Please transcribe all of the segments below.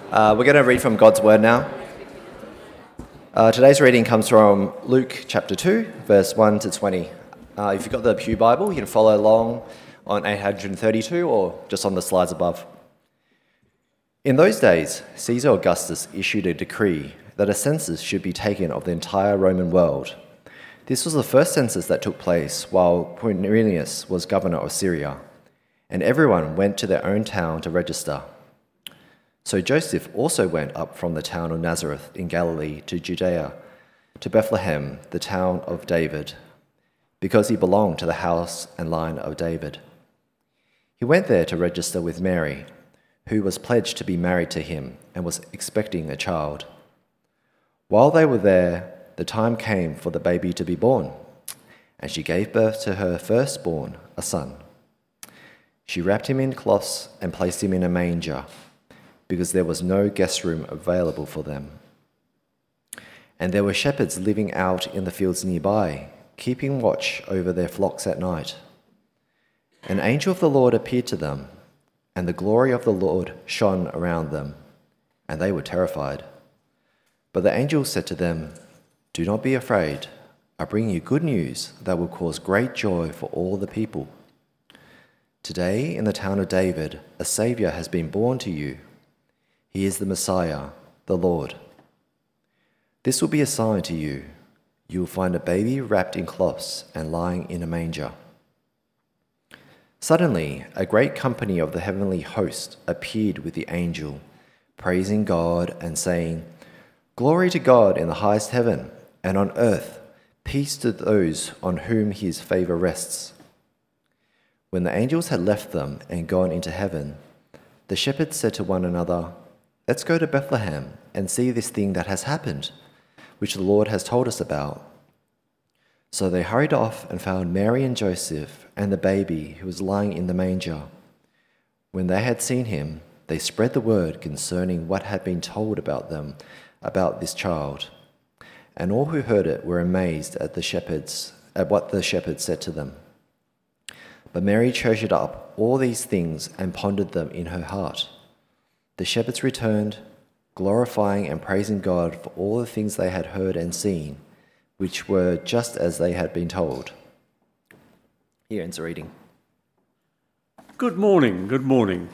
We're going to read from God's Word now. Today's reading comes from Luke chapter 2, verse 1 to 20. If you've got the Pew Bible, you can follow along on 832 or just on the slides above. In those days, Caesar Augustus issued a decree that a census should be taken of the entire Roman world. This was the first census that took place while Quirinius was governor of Syria, and everyone went to their own town to register. So Joseph also went up from the town of Nazareth in Galilee to Judea, to Bethlehem, the town of David, because he belonged to the house and line of David. He went there to register with Mary, who was pledged to be married to him and was expecting a child. While they were there, the time came for the baby to be born, and she gave birth to her firstborn, a son. She wrapped him in cloths and placed him in a manger, because there was no guest room available for them. And there were shepherds living out in the fields nearby, keeping watch over their flocks at night. An angel of the Lord appeared to them, and the glory of the Lord shone around them, and they were terrified. But the angel said to them, "Do not be afraid. I bring you good news that will cause great joy for all the people. Today, in the town of David, a Saviour has been born to you. He is the Messiah, the Lord. This will be a sign to you. You will find a baby wrapped in cloths and lying in a manger." Suddenly, a great company of the heavenly host appeared with the angel, praising God and saying, "Glory to God in the highest heaven, and on earth, peace to those on whom his favour rests." When the angels had left them and gone into heaven, the shepherds said to one another, "Let's go to Bethlehem and see this thing that has happened, which the Lord has told us about." So they hurried off and found Mary and Joseph and the baby who was lying in the manger. When they had seen him, they spread the word concerning what had been told about them, about this child. And all who heard it were amazed at what the shepherds said to them. But Mary treasured up all these things and pondered them in her heart. The shepherds returned, glorifying and praising God for all the things they had heard and seen, which were just as they had been told. Here ends the reading. Good morning.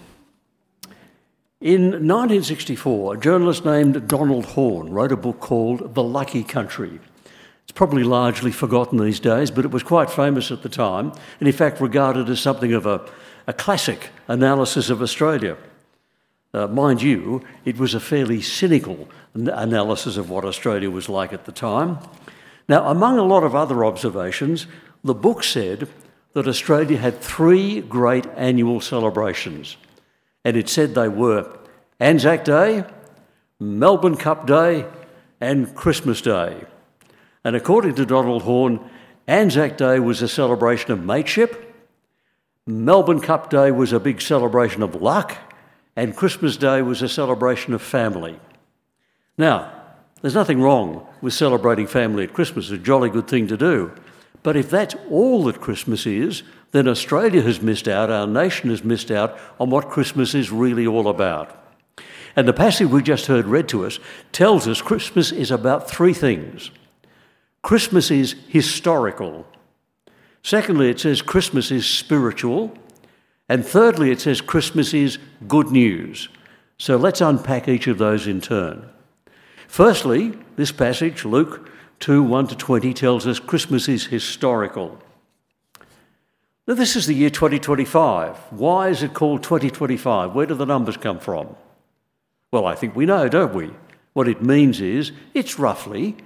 In 1964, a journalist named Donald Horne wrote a book called The Lucky Country. It's probably largely forgotten these days, but it was quite famous at the time, and in fact regarded as something of a classic analysis of Australia. Mind you, it was a fairly cynical analysis of what Australia was like at the time. Now, among a lot of other observations, the book said that Australia had 3 great annual celebrations, and it said they were Anzac Day, Melbourne Cup Day, and Christmas Day. And according to Donald Horne, Anzac Day was a celebration of mateship, Melbourne Cup Day was a big celebration of luck, and Christmas Day was a celebration of family. Now, there's nothing wrong with celebrating family at Christmas. It's a jolly good thing to do. But if that's all that Christmas is, then Australia has missed out, our nation has missed out on what Christmas is really all about. And the passage we just heard read to us tells us Christmas is about 3 things. Christmas is historical. Secondly, it says Christmas is spiritual. And thirdly, it says Christmas is good news. So let's unpack each of those in turn. Firstly, this passage, Luke 2, 1 to 20, tells us Christmas is historical. Now, this is the year 2025. Why is it called 2025? Where do the numbers come from? Well, I think we know, don't we? What it means is it's roughly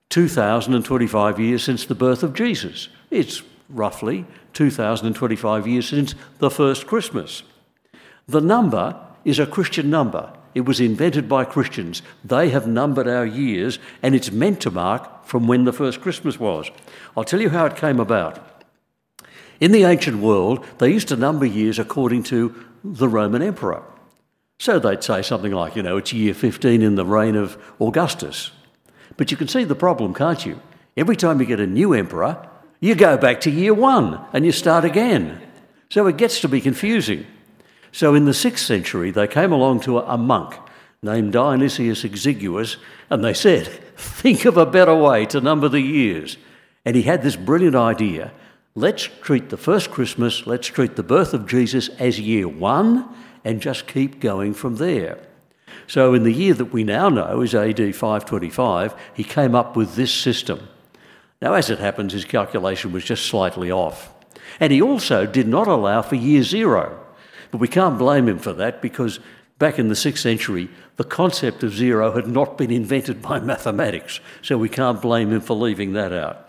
2,025 years since the birth of Jesus. It's roughly 2,025 years since the first Christmas. The number is a Christian number. It was invented by Christians. They have numbered our years, and it's meant to mark from when the first Christmas was. I'll tell you how it came about. In the ancient world, they used to number years according to the Roman emperor. So they'd say something like, it's year 15 in the reign of Augustus. But you can see the problem, can't you? Every time you get a new emperor, you go back to year 1 and you start again. So it gets to be confusing. So in the 6th century, they came along to a monk named Dionysius Exiguus, and they said, think of a better way to number the years. And he had this brilliant idea. Let's treat the first Christmas, let's treat the birth of Jesus as year one and just keep going from there. So in the year that we now know is AD 525, he came up with this system. Now, as it happens, his calculation was just slightly off. And he also did not allow for year zero. But we can't blame him for that because back in the 6th century, the concept of zero had not been invented by mathematics. So we can't blame him for leaving that out.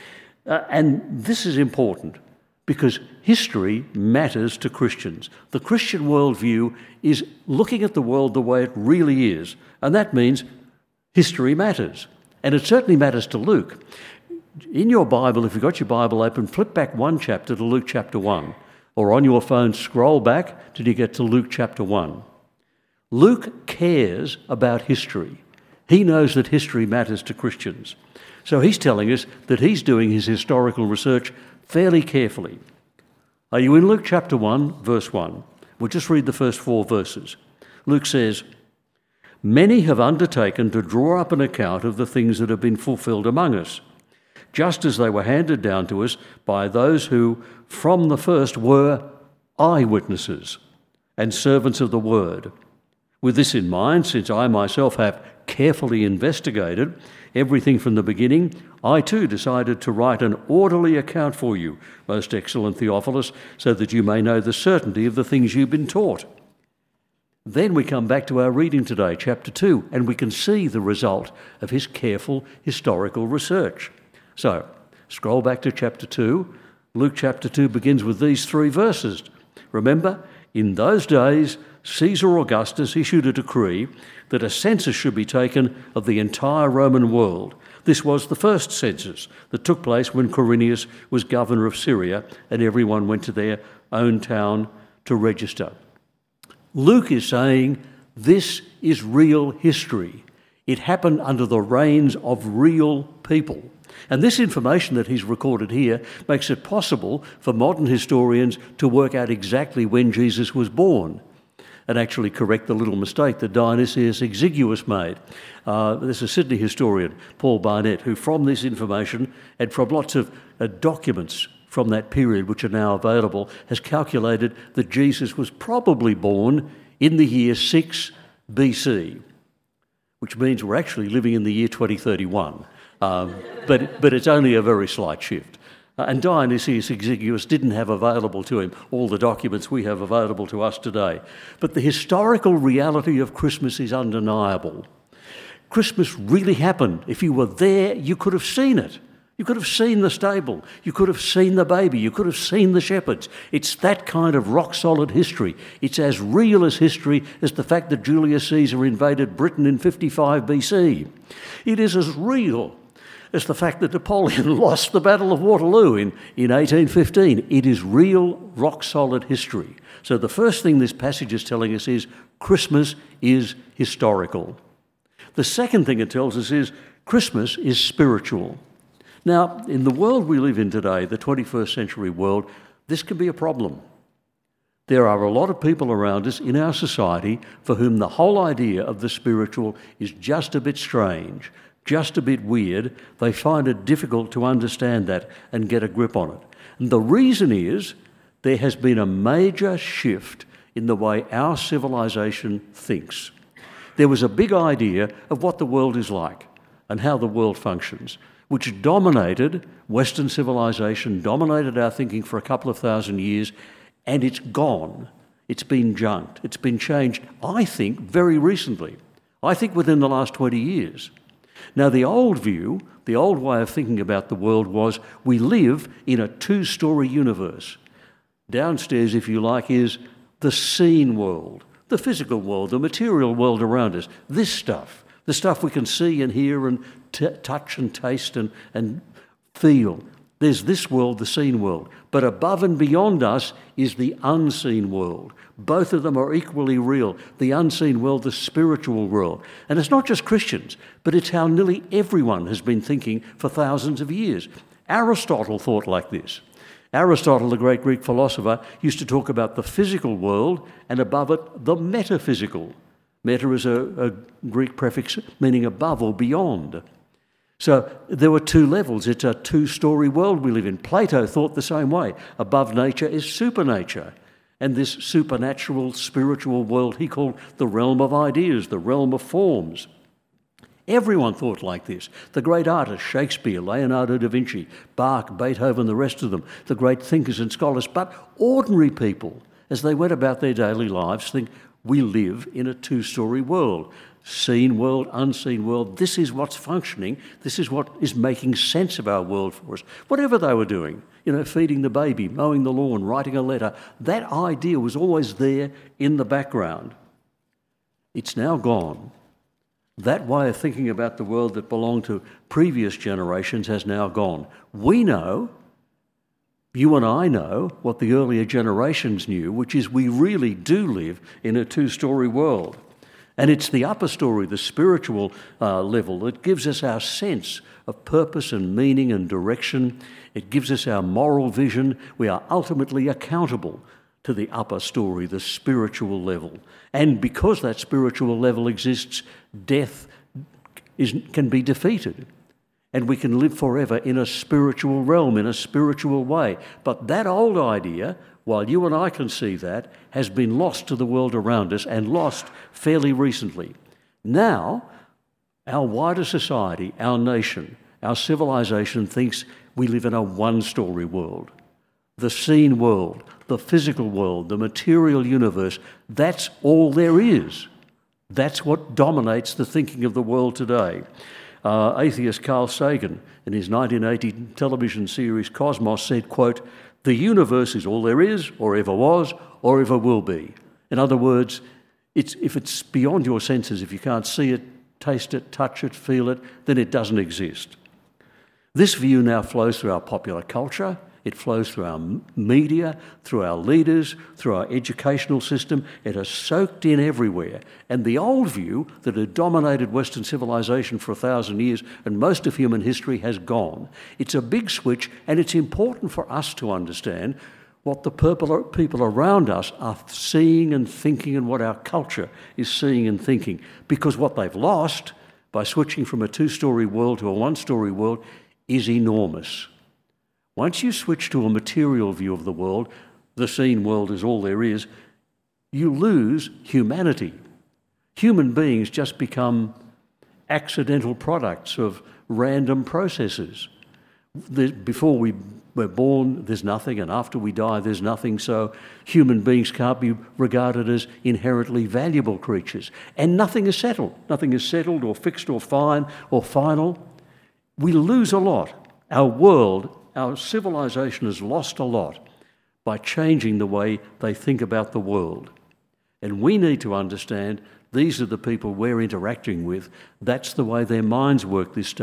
And this is important because history matters to Christians. The Christian worldview is looking at the world the way it really is. And that means history matters. And it certainly matters to Luke. In your Bible, if you've got your Bible open, flip back one chapter to Luke chapter 1. Or on your phone, scroll back till you get to Luke chapter 1. Luke cares about history. He knows that history matters to Christians. So he's telling us that he's doing his historical research fairly carefully. Are you in Luke chapter 1, verse 1? We'll just read the first 4 verses. Luke says, "Many have undertaken to draw up an account of the things that have been fulfilled among us, just as they were handed down to us by those who, from the first, were eyewitnesses and servants of the word. With this in mind, since I myself have carefully investigated everything from the beginning, I too decided to write an orderly account for you, most excellent Theophilus, so that you may know the certainty of the things you've been taught." Then we come back to our reading today, chapter 2, and we can see the result of his careful historical research. So, scroll back to chapter 2. Luke chapter 2 begins with these 3 verses. Remember, in those days, Caesar Augustus issued a decree that a census should be taken of the entire Roman world. This was the first census that took place when Quirinius was governor of Syria, and everyone went to their own town to register. Luke is saying this is real history. It happened under the reigns of real people. And this information that he's recorded here makes it possible for modern historians to work out exactly when Jesus was born and actually correct the little mistake that Dionysius Exiguus made. There's a Sydney historian, Paul Barnett, who from this information and from lots of documents from that period which are now available has calculated that Jesus was probably born in the year 6 BC, which means we're actually living in the year 2031. But it's only a very slight shift. And Dionysius Exiguus didn't have available to him all the documents we have available to us today. But the historical reality of Christmas is undeniable. Christmas really happened. If you were there, you could have seen it. You could have seen the stable. You could have seen the baby. You could have seen the shepherds. It's that kind of rock-solid history. It's as real as history as the fact that Julius Caesar invaded Britain in 55 BC. It is as real as the fact that Napoleon lost the Battle of Waterloo in 1815. It is real, rock-solid history. So the first thing this passage is telling us is Christmas is historical. The second thing it tells us is Christmas is spiritual. Now, in the world we live in today, the 21st century world, this can be a problem. There are a lot of people around us in our society for whom the whole idea of the spiritual is just a bit strange, just a bit weird. They find it difficult to understand that and get a grip on it. And the reason is there has been a major shift in the way our civilization thinks. There was a big idea of what the world is like and how the world functions, which dominated Western civilization, dominated our thinking for a couple of thousand years, and it's gone. It's been junked. It's been changed, I think, very recently. I think within the last 20 years. Now, the old view, the old way of thinking about the world was we live in a 2-story universe. Downstairs, if you like, is the seen world, the physical world, the material world around us, this stuff, the stuff we can see and hear and touch and taste and feel. There's this world, the seen world. But above and beyond us is the unseen world. Both of them are equally real. The unseen world, the spiritual world. And it's not just Christians, but it's how nearly everyone has been thinking for thousands of years. Aristotle thought like this. Aristotle, the great Greek philosopher, used to talk about the physical world and above it, the metaphysical. Meta is a Greek prefix meaning above or beyond. So there were two levels. It's a two-story world we live in. Plato thought the same way. Above nature is supernature. And this supernatural, spiritual world he called the realm of ideas, the realm of forms. Everyone thought like this. The great artists, Shakespeare, Leonardo da Vinci, Bach, Beethoven, the rest of them, the great thinkers and scholars. But ordinary people, as they went about their daily lives, think we live in a two-story world. Seen world, unseen world. This is what's functioning. This is what is making sense of our world for us. Whatever they were doing, feeding the baby, mowing the lawn, writing a letter, that idea was always there in the background. It's now gone. That way of thinking about the world that belonged to previous generations has now gone. We know, you and I know, what the earlier generations knew, which is we really do live in a two-story world. And it's the upper story, the spiritual level, that gives us our sense of purpose and meaning and direction. It gives us our moral vision. We are ultimately accountable to the upper story, the spiritual level. And because that spiritual level exists, death can be defeated. And we can live forever in a spiritual realm, in a spiritual way. But that old idea, while you and I can see that, has been lost to the world around us and lost fairly recently. Now, our wider society, our nation, our civilization thinks we live in a one-story world. The seen world, the physical world, the material universe, that's all there is. That's what dominates the thinking of the world today. Atheist Carl Sagan, in his 1980 television series Cosmos, said, quote, "The universe is all there is, or ever was, or ever will be." In other words, if it's beyond your senses, if you can't see it, taste it, touch it, feel it, then it doesn't exist. This view now flows through our popular culture. It flows through our media, through our leaders, through our educational system. It has soaked in everywhere. And the old view that had dominated Western civilization for 1,000 years and most of human history has gone. It's a big switch, and it's important for us to understand what the people around us are seeing and thinking and what our culture is seeing and thinking. Because what they've lost by switching from a two-story world to a one-story world is enormous. Once you switch to a material view of the world, the seen world is all there is, you lose humanity. Human beings just become accidental products of random processes. Before we're born, there's nothing, and after we die, there's nothing, so human beings can't be regarded as inherently valuable creatures. And nothing is settled. Nothing is settled or fixed or fine or final. We lose a lot. Our world, our civilization has lost a lot by changing the way they think about the world. And we need to understand these are the people we're interacting with. That's the way their minds work these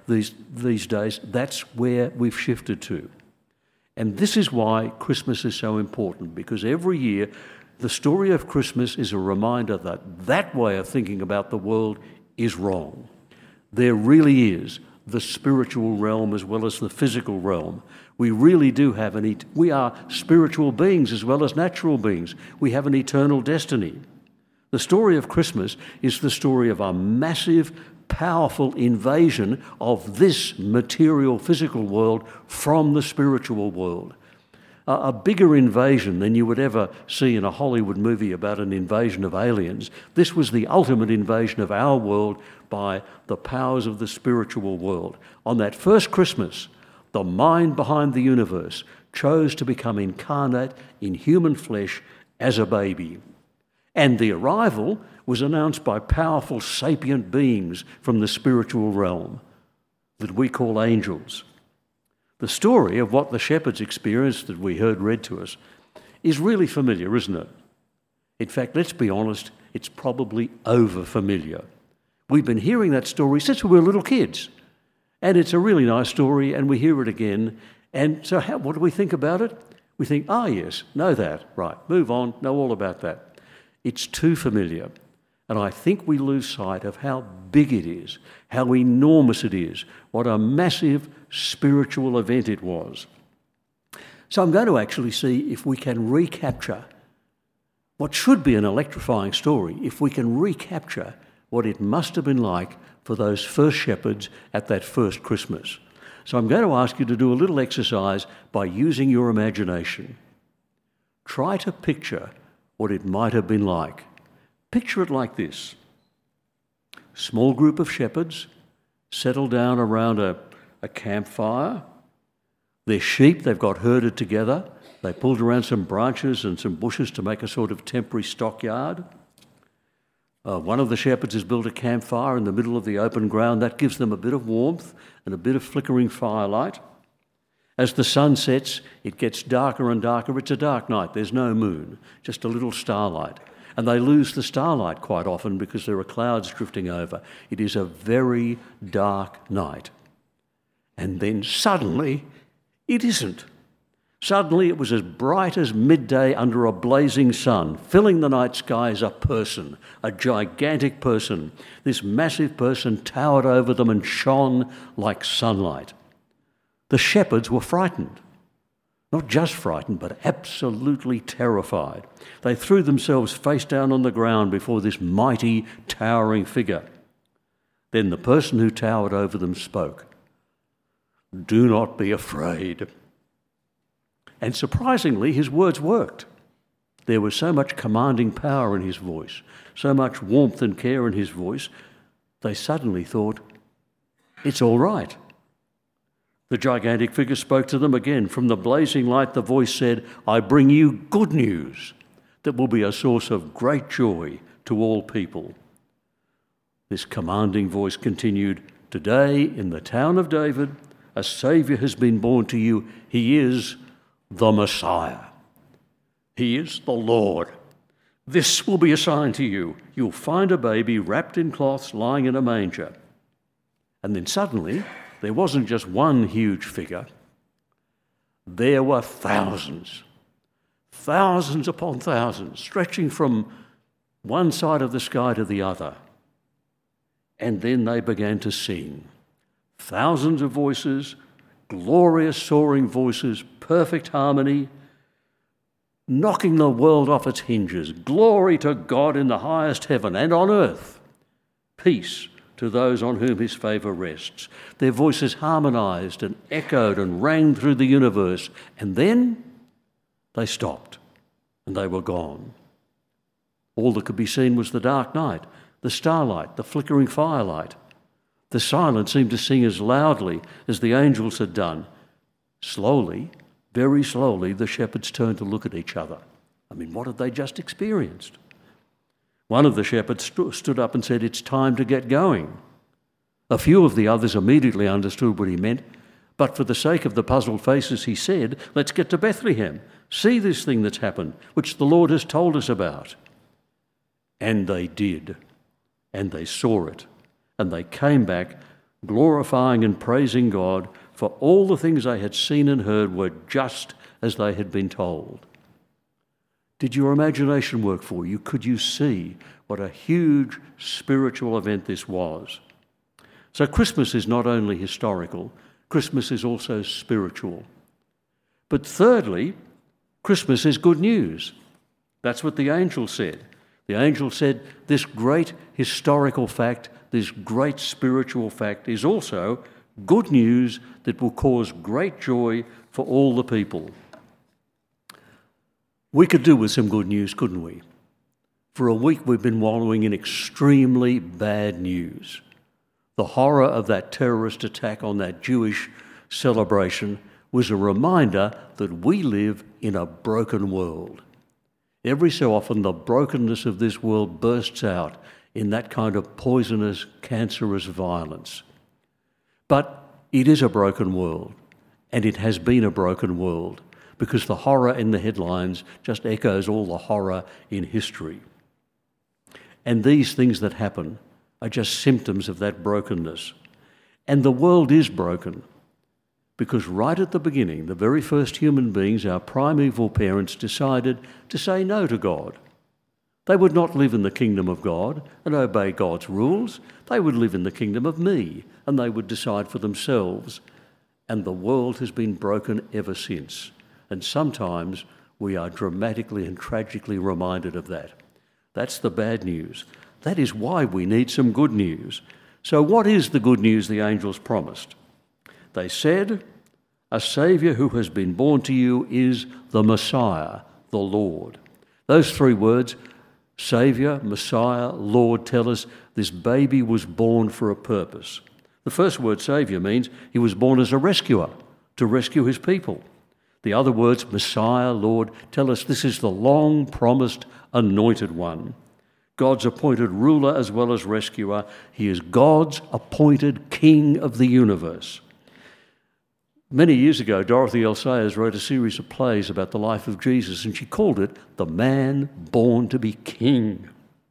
days. That's where we've shifted to. And this is why Christmas is so important, because every year the story of Christmas is a reminder that that way of thinking about the world is wrong. There really is the spiritual realm as well as the physical realm. We really do have we are spiritual beings as well as natural beings. We have an eternal destiny. The story of Christmas is the story of a massive, powerful invasion of this material, physical world from the spiritual world. A bigger invasion than you would ever see in a Hollywood movie about an invasion of aliens. This was the ultimate invasion of our world by the powers of the spiritual world. On that first Christmas, the mind behind the universe chose to become incarnate in human flesh as a baby. And the arrival was announced by powerful sapient beings from the spiritual realm that we call angels. The story of what the shepherds experienced that we heard read to us is really familiar, isn't it? In fact, let's be honest, it's probably over-familiar. We've been hearing that story since we were little kids. And it's a really nice story, and we hear it again. And so what do we think about it? We think, yes, know that, right, move on, know all about that. It's too familiar. And I think we lose sight of how big it is, how enormous it is, what a massive spiritual event it was. So I'm going to actually see if we can recapture what should be an electrifying story if we can recapture what it must have been like for those first shepherds at that first Christmas. So I'm going to ask you to do a little exercise by using your imagination. Try to picture what it might have been like. Picture it like this. Small group of shepherds settle down around a campfire. Their sheep, they've got herded together. They pulled around some branches and some bushes to make a sort of temporary stockyard. One of the shepherds has built a campfire in the middle of the open ground. That gives them a bit of warmth and a bit of flickering firelight. As the sun sets, it gets darker and darker. It's a dark night. There's no moon, just a little starlight. And they lose the starlight quite often because there are clouds drifting over. It is a very dark night. And then suddenly, it isn't. Suddenly it was as bright as midday under a blazing sun. Filling the night sky is a person, a gigantic person. This massive person towered over them and shone like sunlight. The shepherds were frightened. Not just frightened, but absolutely terrified. They threw themselves face down on the ground before this mighty, towering figure. Then the person who towered over them spoke. "Do not be afraid." And surprisingly, his words worked. There was so much commanding power in his voice, so much warmth and care in his voice, they suddenly thought, "It's all right." The gigantic figure spoke to them again. From the blazing light, the voice said, "I bring you good news that will be a source of great joy to all people." This commanding voice continued, "Today, in the town of David, a Saviour has been born to you. He is the Messiah. He is the Lord. This will be a sign to you. You'll find a baby wrapped in cloths lying in a manger." And then suddenly, there wasn't just one huge figure. There were thousands, thousands upon thousands, stretching from one side of the sky to the other. And then they began to sing. Thousands of voices, glorious soaring voices, perfect harmony, knocking the world off its hinges. Glory to God in the highest heaven, and on earth, peace to those on whom his favour rests. Their voices harmonised and echoed and rang through the universe. And then they stopped and they were gone. All that could be seen was the dark night, the starlight, the flickering firelight. The silence seemed to sing as loudly as the angels had done. Slowly, very slowly, the shepherds turned to look at each other. I mean, what had they just experienced? One of the shepherds stood up and said, "It's time to get going." A few of the others immediately understood what he meant, but for the sake of the puzzled faces, he said, "Let's get to Bethlehem. See this thing that's happened, which the Lord has told us about." And they did, and they saw it. And they came back, glorifying and praising God, for all the things they had seen and heard were just as they had been told. Did your imagination work for you? Could you see what a huge spiritual event this was? So Christmas is not only historical, Christmas is also spiritual. But thirdly, Christmas is good news. That's what the angel said. The angel said this great historical fact, this great spiritual fact is also good news that will cause great joy for all the people. We could do with some good news, couldn't we? For a week we've been wallowing in extremely bad news. The horror of that terrorist attack on that Jewish celebration was a reminder that we live in a broken world. Every so often the brokenness of this world bursts out in that kind of poisonous, cancerous violence. But it is a broken world, and it has been a broken world, because the horror in the headlines just echoes all the horror in history. And these things that happen are just symptoms of that brokenness. And the world is broken, because right at the beginning, the very first human beings, our primeval parents, decided to say no to God. They would not live in the kingdom of God and obey God's rules. They would live in the kingdom of me, and they would decide for themselves. And the world has been broken ever since. And sometimes we are dramatically and tragically reminded of that. That's the bad news. That is why we need some good news. So what is the good news the angels promised? They said, a Saviour who has been born to you is the Messiah, the Lord. Those three words, Saviour, Messiah, Lord, tell us this baby was born for a purpose. The first word, Saviour, means he was born as a rescuer, to rescue his people. The other words, Messiah, Lord, tell us this is the long-promised anointed one. God's appointed ruler as well as rescuer. He is God's appointed King of the universe. Many years ago, Dorothy L. Sayers wrote a series of plays about the life of Jesus, and she called it The Man Born to be King.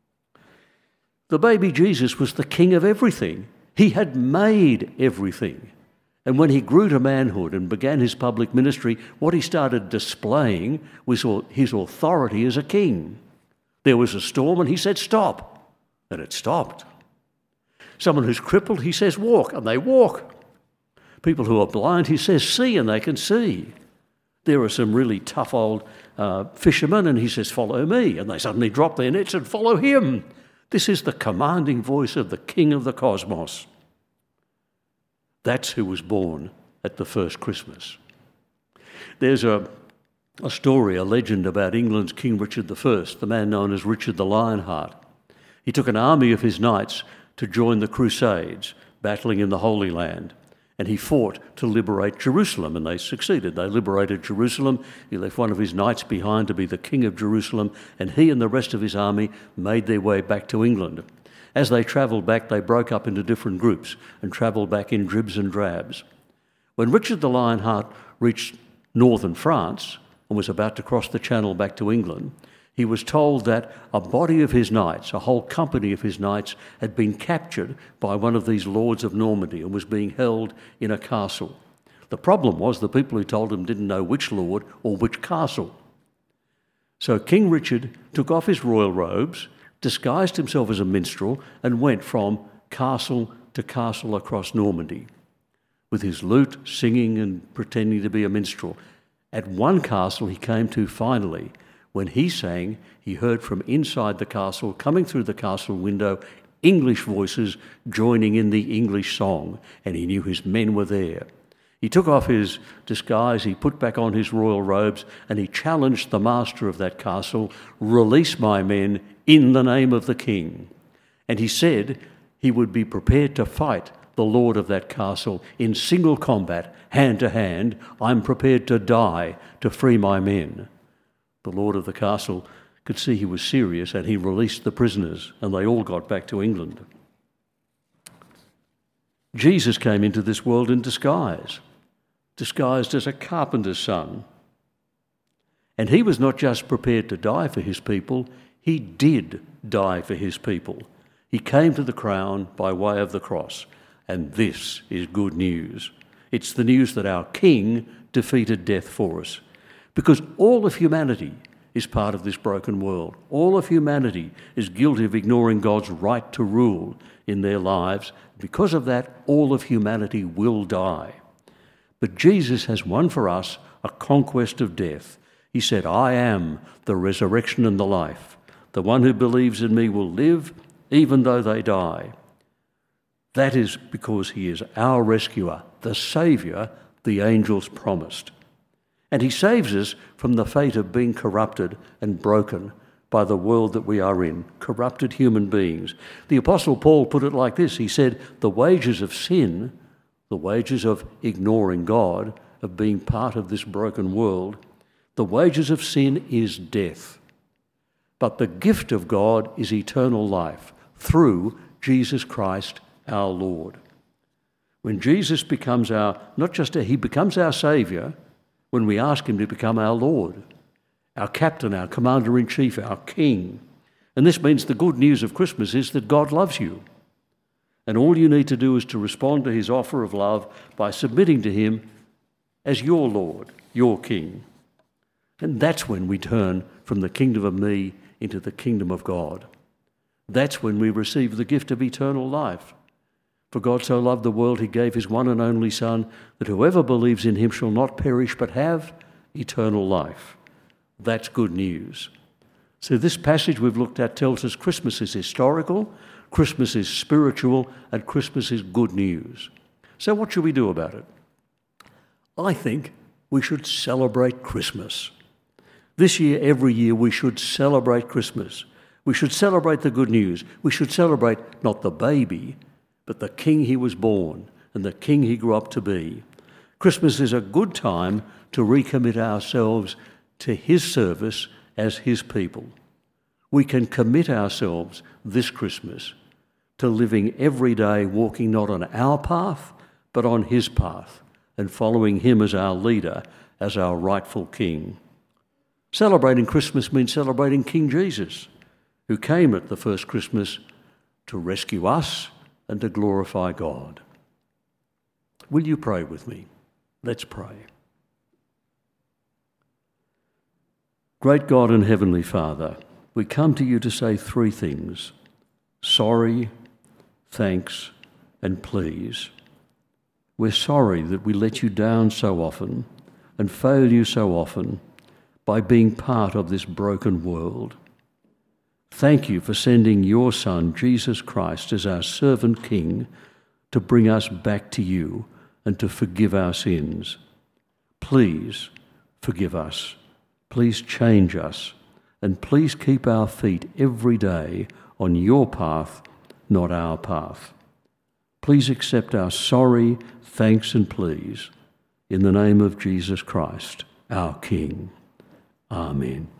The baby Jesus was the king of everything. He had made everything. And when he grew to manhood and began his public ministry, what he started displaying was his authority as a king. There was a storm and he said, stop, and it stopped. Someone who's crippled, he says, walk, and they walk. People who are blind, he says, see, and they can see. There are some really tough old fishermen, and he says, follow me, and they suddenly drop their nets and follow him. This is the commanding voice of the King of the cosmos. That's who was born at the first Christmas. There's a story, a legend about England's King Richard I, the man known as Richard the Lionheart. He took an army of his knights to join the Crusades, battling in the Holy Land. And he fought to liberate Jerusalem, and they succeeded. They liberated Jerusalem. He left one of his knights behind to be the king of Jerusalem, and he and the rest of his army made their way back to England. As they travelled back, they broke up into different groups and travelled back in dribs and drabs. When Richard the Lionheart reached northern France and was about to cross the Channel back to England, he was told that a body of his knights, a whole company of his knights, had been captured by one of these lords of Normandy and was being held in a castle. The problem was the people who told him didn't know which lord or which castle. So King Richard took off his royal robes, disguised himself as a minstrel, and went from castle to castle across Normandy with his lute, singing and pretending to be a minstrel. At one castle he came to finally. When he sang, he heard from inside the castle, coming through the castle window, English voices joining in the English song, and he knew his men were there. He took off his disguise, he put back on his royal robes, and he challenged the master of that castle, release my men in the name of the king. And he said he would be prepared to fight the lord of that castle in single combat, hand to hand. I'm prepared to die to free my men. The lord of the castle could see he was serious, and he released the prisoners, and they all got back to England. Jesus came into this world in disguise, disguised as a carpenter's son. And he was not just prepared to die for his people, he did die for his people. He came to the crown by way of the cross, and this is good news. It's the news that our King defeated death for us. Because all of humanity is part of this broken world. All of humanity is guilty of ignoring God's right to rule in their lives. Because of that, all of humanity will die. But Jesus has won for us a conquest of death. He said, I am the resurrection and the life. The one who believes in me will live even though they die. That is because he is our rescuer, the Saviour the angels promised. And he saves us from the fate of being corrupted and broken by the world that we are in, corrupted human beings. The Apostle Paul put it like this. He said, the wages of sin, the wages of ignoring God, of being part of this broken world, the wages of sin is death. But the gift of God is eternal life through Jesus Christ our Lord. When Jesus becomes he becomes our Saviour, when we ask him to become our Lord, our captain, our commander-in-chief, our king. And this means the good news of Christmas is that God loves you. And all you need to do is to respond to his offer of love by submitting to him as your Lord, your King. And that's when we turn from the kingdom of me into the kingdom of God. That's when we receive the gift of eternal life. For God so loved the world, he gave his one and only Son, that whoever believes in him shall not perish but have eternal life. That's good news. So this passage we've looked at tells us Christmas is historical, Christmas is spiritual, and Christmas is good news. So what should we do about it? I think we should celebrate Christmas. This year, every year, we should celebrate Christmas. We should celebrate the good news. We should celebrate not the baby, but the king he was born and the king he grew up to be. Christmas is a good time to recommit ourselves to his service as his people. We can commit ourselves this Christmas to living every day walking not on our path, but on his path, and following him as our leader, as our rightful king. Celebrating Christmas means celebrating King Jesus, who came at the first Christmas to rescue us and to glorify God. Will you pray with me? Let's pray. Great God and Heavenly Father, we come to you to say three things: sorry, thanks, and please. We're sorry that we let you down so often and fail you so often by being part of this broken world. Thank you for sending your Son, Jesus Christ, as our servant King to bring us back to you and to forgive our sins. Please forgive us. Please change us. And please keep our feet every day on your path, not our path. Please accept our sorry, thanks, and please in the name of Jesus Christ, our King. Amen.